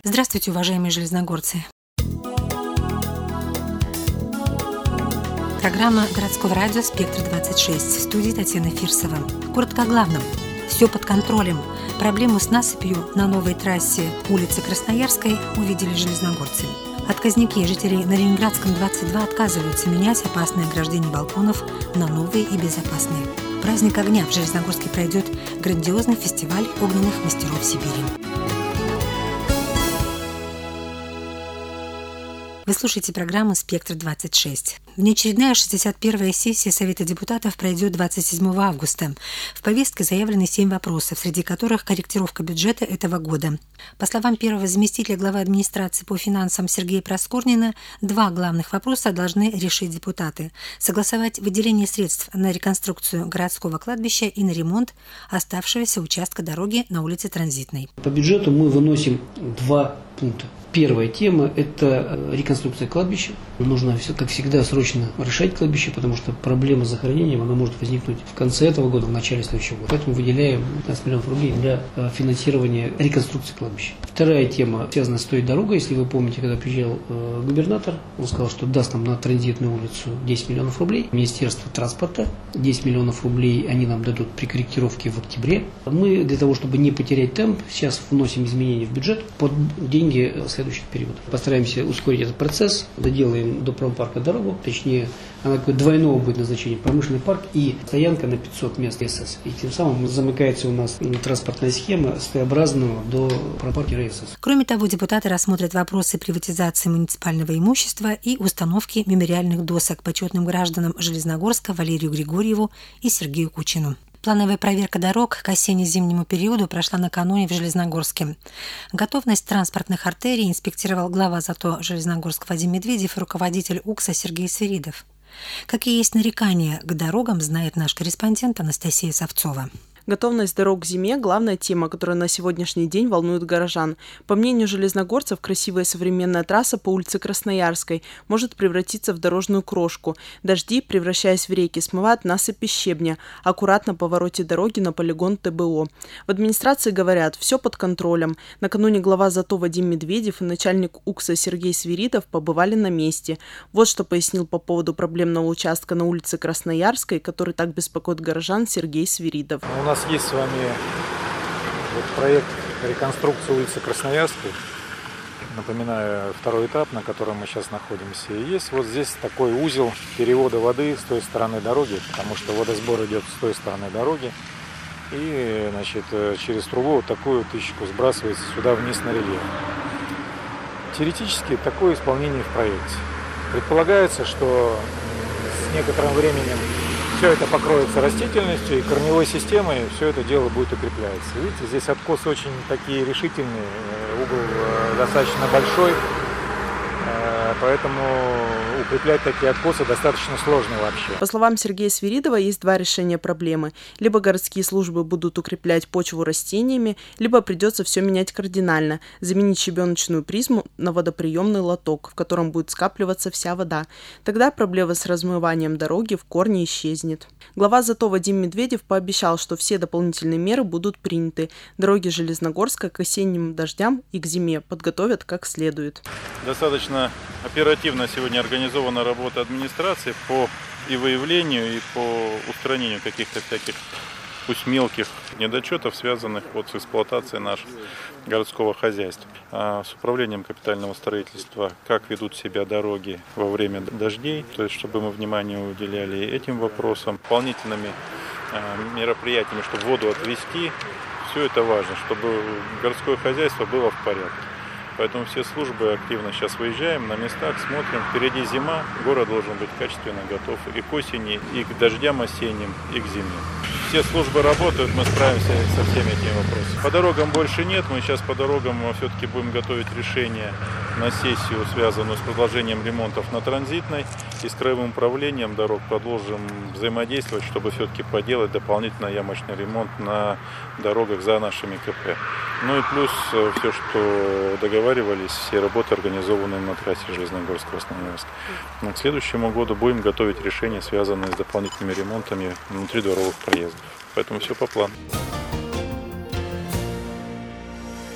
Здравствуйте, уважаемые железногорцы. Программа городского радио «Спектр-26». В студии Татьяна Фирсова. Коротко о главном. Все под контролем. Проблему с насыпью на новой трассе улицы Красноярской увидели железногорцы. Отказники и жители на Ленинградском 22 отказываются менять опасные ограждения балконов на новые и безопасные. Праздник огня в Железногорске пройдет грандиозный фестиваль огненных мастеров Сибири. Вы слушаете программу «Спектр-26». Внеочередная 61-я сессия Совета депутатов пройдет 27 августа. В повестке заявлены 7 вопросов, среди которых корректировка бюджета этого года. По словам первого заместителя главы администрации по финансам Сергея Проскурнина, 2 главных вопроса должны решить депутаты. Согласовать выделение средств на реконструкцию городского кладбища и на ремонт оставшегося участка дороги на улице Транзитной. По бюджету мы выносим 2 пункта. Первая тема – это реконструкция кладбища. Нужно, как всегда, срочно решать кладбище, потому что проблема с захоронением она может возникнуть в конце этого года, в начале следующего года. Поэтому выделяем 15 миллионов рублей для финансирования реконструкции кладбища. Вторая тема связана с той дорогой. Если вы помните, когда приезжал губернатор, он сказал, что даст нам на Транзитную улицу 10 миллионов рублей. Министерство транспорта 10 миллионов рублей они нам дадут при корректировке в октябре. Мы для того, чтобы не потерять темп, сейчас вносим изменения в бюджет под деньги следующих периодов. Постараемся ускорить этот процесс, доделаем до промпарка дорогу, точнее, она двойного будет назначения, промышленный парк и стоянка на 500 мест СС. И тем самым замыкается у нас транспортная схема с Т-образного до промпарка РСС. Кроме того, депутаты рассмотрят вопросы приватизации муниципального имущества и установки мемориальных досок почетным гражданам Железногорска Валерию Григорьеву и Сергею Кучину. Плановая проверка дорог к осенне-зимнему периоду прошла накануне в Железногорске. Готовность транспортных артерий инспектировал глава ЗАТО Железногорск Вадим Медведев и руководитель УКСа Сергей Свиридов. Какие есть нарекания к дорогам, знает наш корреспондент Анастасия Савцова. Готовность дорог к зиме – главная тема, которая на сегодняшний день волнует горожан. По мнению железногорцев, красивая современная трасса по улице Красноярской может превратиться в дорожную крошку. Дожди, превращаясь в реки, смывают насыпи щебня, аккуратно по повороте дороги на полигон ТБО. В администрации говорят, все под контролем. Накануне глава ЗАТО Вадим Медведев и начальник УКСа Сергей Свиридов побывали на месте. Вот что пояснил по поводу проблемного участка на улице Красноярской, который так беспокоит горожан, Сергей Свиридов. У нас есть с вами проект реконструкции улицы Красноярской. Напоминаю, 2-й этап, на котором мы сейчас находимся. И есть вот здесь такой узел перевода воды с той стороны дороги, потому что водосбор идет с той стороны дороги. И, через трубу вот такую тычку сбрасывается сюда вниз на рельеф. Теоретически такое исполнение в проекте. Предполагается, что с некоторым временем все это покроется растительностью и корневой системой, все это дело будет укрепляться. Видите, здесь откосы очень такие решительные, угол достаточно большой, поэтому укреплять такие откосы достаточно сложно вообще. По словам Сергея Свиридова, есть 2 решения проблемы. Либо городские службы будут укреплять почву растениями, либо придется все менять кардинально, заменить щебеночную призму на водоприемный лоток, в котором будет скапливаться вся вода. Тогда проблема с размыванием дороги в корне исчезнет. Глава ЗАТО Вадим Медведев пообещал, что все дополнительные меры будут приняты. Дороги Железногорска к осенним дождям и к зиме подготовят как следует. Достаточно оперативно сегодня организована работа администрации по и выявлению, и по устранению каких-то таких пусть мелких недочетов, связанных с эксплуатацией нашего городского хозяйства. С управлением капитального строительства, как ведут себя дороги во время дождей, то есть чтобы мы внимание уделяли этим вопросам, дополнительными мероприятиями, чтобы воду отвести. Все это важно, чтобы городское хозяйство было в порядке. Поэтому все службы активно сейчас выезжаем на местах, смотрим. Впереди зима, город должен быть качественно готов и к осени, и к дождям осенним, и к зиме. Все службы работают, мы справимся со всеми этими вопросами. По дорогам больше нет, мы сейчас по дорогам все-таки будем готовить решение на сессию, связанную с продолжением ремонтов на Транзитной. И с краевым управлением дорог продолжим взаимодействовать, чтобы все-таки поделать дополнительно ямочный ремонт на дорогах за нашими КП. Ну и плюс все, что договаривались, все работы организованы на трассе Железногорск-Красноярск. К следующему году будем готовить решения, связанные с дополнительными ремонтами внутридворовых проездов. Поэтому все по плану.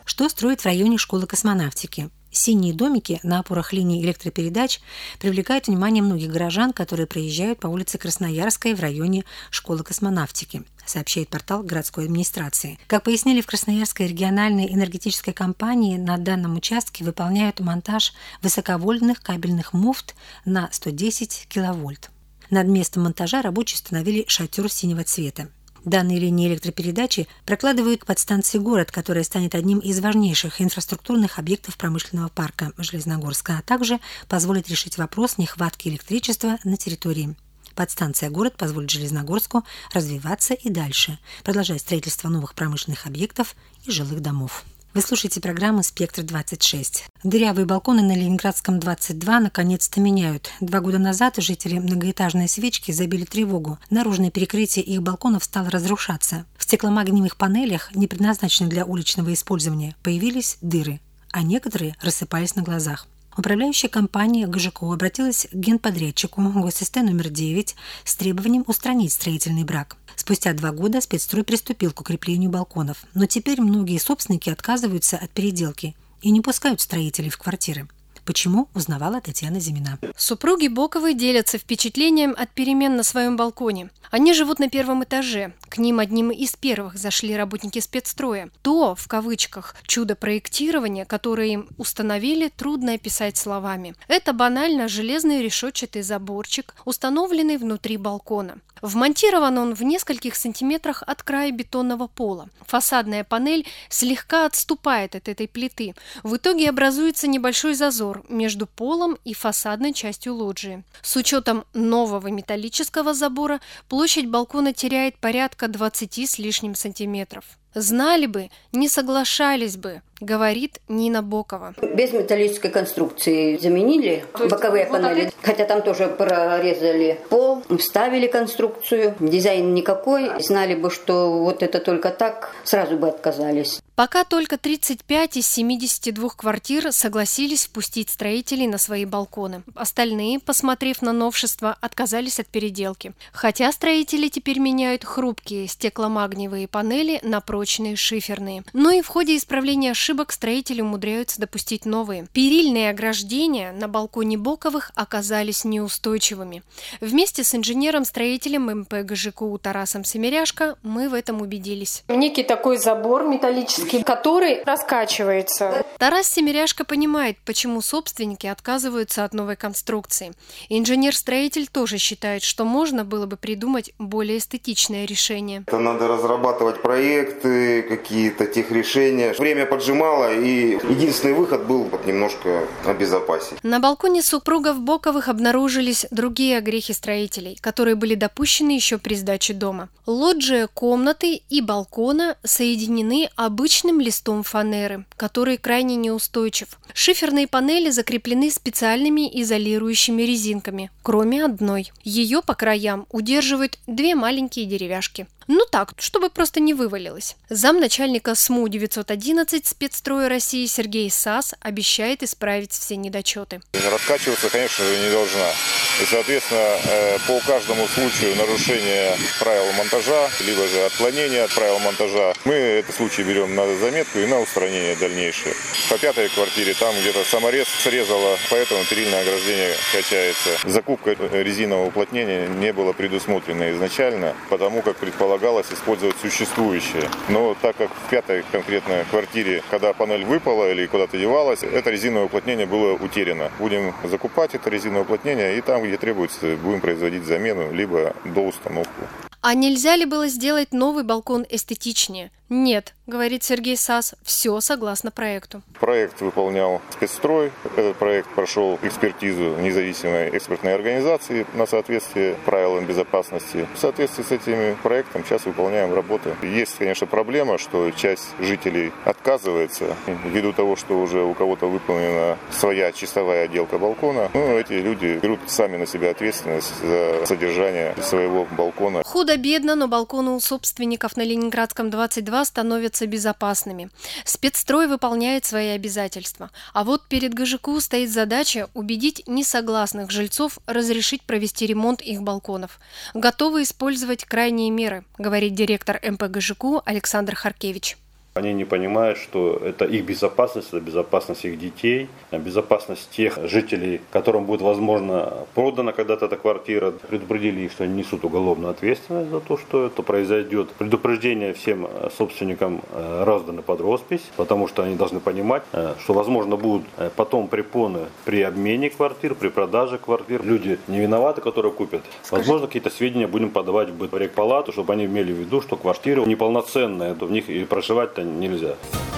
Что строят в районе школы космонавтики? Синие домики на опорах линий электропередач привлекают внимание многих горожан, которые проезжают по улице Красноярской в районе школы космонавтики, сообщает портал городской администрации. Как пояснили в Красноярской региональной энергетической компании, на данном участке выполняют монтаж высоковольтных кабельных муфт на 110 киловольт. Над местом монтажа рабочие установили шатер синего цвета. Данные линии электропередачи прокладывают к подстанции «Город», которая станет одним из важнейших инфраструктурных объектов промышленного парка Железногорска, а также позволит решить вопрос нехватки электричества на территории. Подстанция «Город» позволит Железногорску развиваться и дальше, продолжать строительство новых промышленных объектов и жилых домов. Вы слушаете программу «Спектр-26». Дырявые балконы на Ленинградском 22 наконец-то меняют. 2 года назад жители многоэтажной свечки забили тревогу. Наружное перекрытие их балконов стало разрушаться. В стекломагниевых панелях, не предназначенных для уличного использования, появились дыры, а некоторые рассыпались на глазах. Управляющая компания ГЖКУ обратилась к генподрядчику ГосСТ номер 9 с требованием устранить строительный брак. Спустя 2 года спецстрой приступил к укреплению балконов, но теперь многие собственники отказываются от переделки и не пускают строителей в квартиры. Почему, узнавала Татьяна Зимина. Супруги Боковы делятся впечатлением от перемен на своем балконе. Они живут на 1-м этаже. К ним одним из первых зашли работники спецстроя. То, в кавычках, чудо проектирования, которое им установили, трудно описать словами. Это банально железный решетчатый заборчик, установленный внутри балкона. Вмонтирован он в нескольких сантиметрах от края бетонного пола. Фасадная панель слегка отступает от этой плиты. В итоге образуется небольшой зазор между полом и фасадной частью лоджии. С учетом нового металлического забора площадь балкона теряет порядка 20 с лишним сантиметров. Знали бы, не соглашались бы, говорит Нина Бокова. Без металлической конструкции заменили боковые панели, хотя там тоже прорезали пол, вставили конструкцию, дизайн никакой, знали бы, что вот это только так, сразу бы отказались. Пока только 35 из 72 квартир согласились впустить строителей на свои балконы. Остальные, посмотрев на новшества, отказались от переделки. Хотя строители теперь меняют хрупкие стекломагниевые панели на прочные шиферные. Но и в ходе исправления ошибок строители умудряются допустить новые. Перильные ограждения на балконе Боковых оказались неустойчивыми. Вместе с инженером-строителем МП ГЖКУ Тарасом Семеряшко мы в этом убедились. Некий такой забор металлический, который раскачивается. Тарас Семеряшко понимает, почему собственники отказываются от новой конструкции. Инженер-строитель тоже считает, что можно было бы придумать более эстетичное решение. Это надо разрабатывать проекты, какие-то техрешения. Время поджимало, и единственный выход был немножко обезопасить. На балконе супругов Боковых обнаружились другие огрехи строителей, которые были допущены еще при сдаче дома. Лоджия комнаты и балкона соединены обычным листом фанеры, который крайне неустойчив. Шиферные панели закреплены специальными изолирующими резинками, кроме одной. Ее по краям удерживают 2 маленькие деревяшки. Ну так, чтобы просто не вывалилось. Замначальника СМУ 911 спецстроя России Сергей Сас обещает исправить все недочеты. Раскачиваться, конечно же, не должна. И, соответственно, по каждому случаю нарушения правил монтажа, либо же отклонения от правил монтажа, мы этот случай берем на заметку и на устранение дальнейшее. По 5-й квартире там где-то саморез срезало, поэтому перильное ограждение качается. Закупка резинового уплотнения не была предусмотрена изначально, потому как предполагалось использовать существующее. Но так как в 5-й конкретно квартире, когда панель выпала или куда-то девалась, это резиновое уплотнение было утеряно. Будем закупать это резиновое уплотнение, и там, где требуется, будем производить замену, либо доустановку. А нельзя ли было сделать новый балкон эстетичнее? Нет, говорит Сергей Сас, все согласно проекту. Проект выполнял спецстрой. Этот проект прошел экспертизу независимой экспертной организации на соответствие правилам безопасности. В соответствии с этим проектом сейчас выполняем работы. Есть, конечно, проблема, что часть жителей отказывается ввиду того, что уже у кого-то выполнена своя чистовая отделка балкона. Но эти люди берут сами на себя ответственность за содержание своего балкона. Худо-бедно, но балконы у собственников на Ленинградском 22 становятся безопасными. Спецстрой выполняет свои обязательства. А вот перед ГЖКУ стоит задача убедить несогласных жильцов разрешить провести ремонт их балконов. Готовы использовать крайние меры, говорит директор МП ГЖКУ Александр Харкевич. Они не понимают, что это их безопасность, это безопасность их детей, безопасность тех жителей, которым будет, возможно, продана когда-то эта квартира. Предупредили их, что они несут уголовную ответственность за то, что это произойдет. Предупреждение всем собственникам раздано под роспись, потому что они должны понимать, что, возможно, будут потом препоны при обмене квартир, при продаже квартир. Люди не виноваты, которые купят. Возможно, какие-то сведения будем подавать в райпалату, чтобы они имели в виду, что квартира неполноценная, в них и проживать-то нельзя.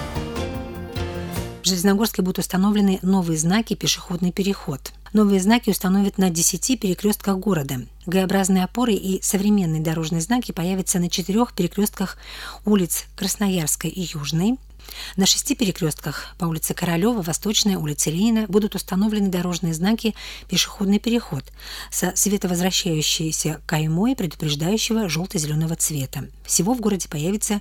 В Железногорске будут установлены новые знаки «Пешеходный переход». Новые знаки установят на 10 перекрестках города. Г-образные опоры и современные дорожные знаки появятся на 4 перекрестках улиц Красноярской и Южной. На 6 перекрестках по улице Королева, Восточная, улице Ленина будут установлены дорожные знаки «Пешеходный переход» со световозвращающейся каймой, предупреждающего желто-зеленого цвета. Всего в городе появится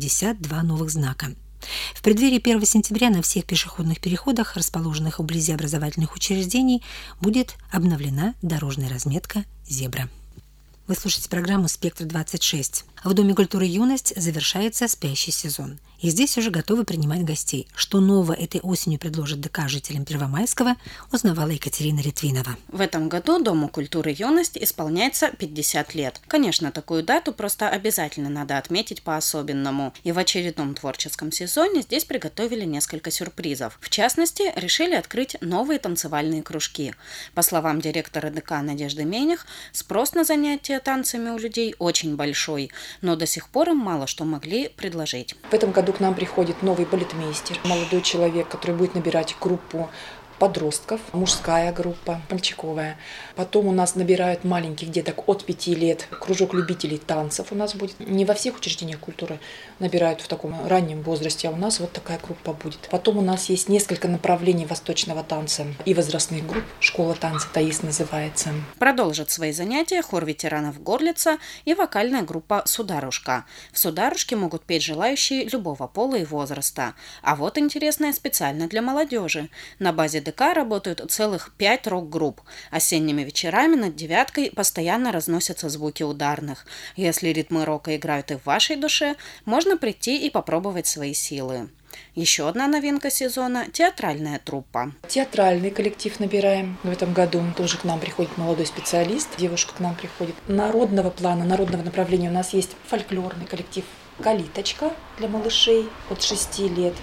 52 новых знака. В преддверии 1 сентября на всех пешеходных переходах, расположенных вблизи образовательных учреждений, будет обновлена дорожная разметка «Зебра». Вы слушаете программу «Спектр-26». В Доме культуры «Юность» завершается спящий сезон. И здесь уже готовы принимать гостей. Что нового этой осенью предложит ДК жителям Первомайского, узнавала Екатерина Литвинова. В этом году Дому культуры «Юность» исполняется 50 лет. Конечно, такую дату просто обязательно надо отметить по-особенному. И в очередном творческом сезоне здесь приготовили несколько сюрпризов. В частности, решили открыть новые танцевальные кружки. По словам директора ДК Надежды Мених, спрос на занятия танцами у людей очень большой, но до сих пор им мало что могли предложить. В этом году к нам приходит новый балетмейстер, молодой человек, который будет набирать группу подростков, мужская группа, мальчиковая. Потом у нас набирают маленьких деток от 5 лет. Кружок любителей танцев у нас будет. Не во всех учреждениях культуры набирают в таком раннем возрасте, а у нас вот такая группа будет. Потом у нас есть несколько направлений восточного танца и возрастных групп. Школа танца «Таис» называется. Продолжат свои занятия хор ветеранов Горлица и вокальная группа «Сударушка». В «Сударушке» могут петь желающие любого пола и возраста. А вот интересное специально для молодежи. На базе ДК работают целых 5 рок-групп. Осенними вечерами над «Девяткой» постоянно разносятся звуки ударных. Если ритмы рока играют и в вашей душе, можно прийти и попробовать свои силы. Еще одна новинка сезона – театральная труппа. Театральный коллектив набираем в этом году. Тоже к нам приходит молодой специалист, девушка к нам приходит. Народного плана, народного направления у нас есть фольклорный коллектив «Калиточка» для малышей от 6 лет.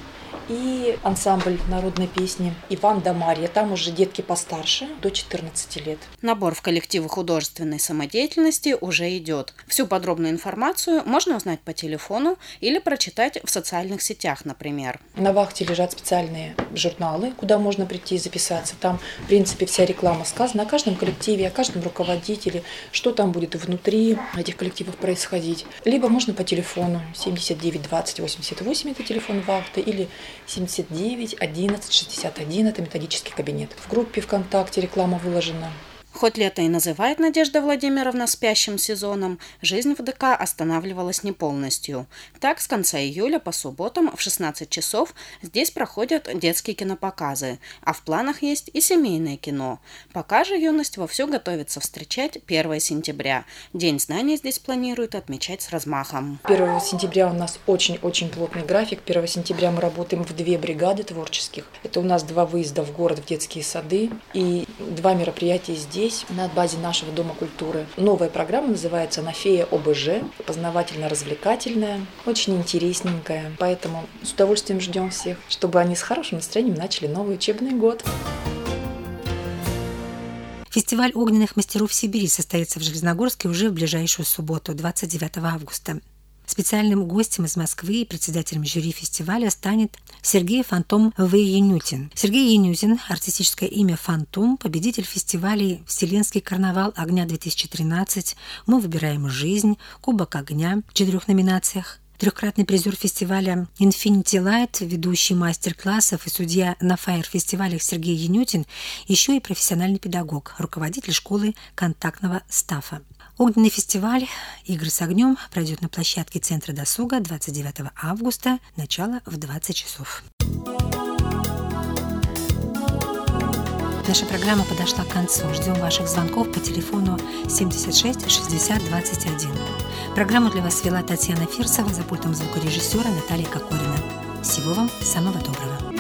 И ансамбль народной песни «Иван да Марья». Там уже детки постарше, до 14 лет. Набор в коллективы художественной самодеятельности уже идет. Всю подробную информацию можно узнать по телефону или прочитать в социальных сетях, например. На вахте лежат специальные журналы, куда можно прийти и записаться. Там, в принципе, вся реклама сказана о каждом коллективе, о каждом руководителе, что там будет внутри этих коллективов происходить. Либо можно по телефону 79 20 88, это телефон вахты, или 79 11 61, это методический кабинет. В группе ВКонтакте реклама выложена. Хоть лето и называет Надежда Владимировна спящим сезоном, жизнь в ДК останавливалась не полностью. Так, с конца июля по субботам в 16 часов здесь проходят детские кинопоказы, а в планах есть и семейное кино. Пока же «Юность» вовсю готовится встречать 1 сентября. День знаний здесь планируют отмечать с размахом. 1 сентября у нас очень-очень плотный график. 1 сентября мы работаем в 2 бригады творческих. Это у нас 2 выезда в город, в детские сады и 2 мероприятия здесь, на базе нашего Дома культуры. Новая программа называется «Анафея ОБЖ», познавательно-развлекательная, очень интересненькая. Поэтому с удовольствием ждем всех, чтобы они с хорошим настроением начали новый учебный год. Фестиваль огненных мастеров Сибири состоится в Железногорске уже в ближайшую субботу, 29 августа. Специальным гостем из Москвы и председателем жюри фестиваля станет Сергей «Фантом» В. Янютин. Сергей Янютин, артистическое имя «Фантом», победитель фестивалей «Вселенский карнавал огня-2013», «Мы выбираем жизнь», «Кубок огня» в 4 номинациях. Трехкратный призер фестиваля Infinity Light, ведущий мастер-классов и судья на фаер-фестивалях Сергей Янютин, еще и профессиональный педагог, руководитель школы контактного стаффа. Огненный фестиваль «Игры с огнем» пройдет на площадке Центра досуга 29 августа, начало в 20 часов. Наша программа подошла к концу. Ждем ваших звонков по телефону 76 60 21. Программу для вас вела Татьяна Фирсова, за пультом звукорежиссера Наталья Кокорина. Всего вам самого доброго.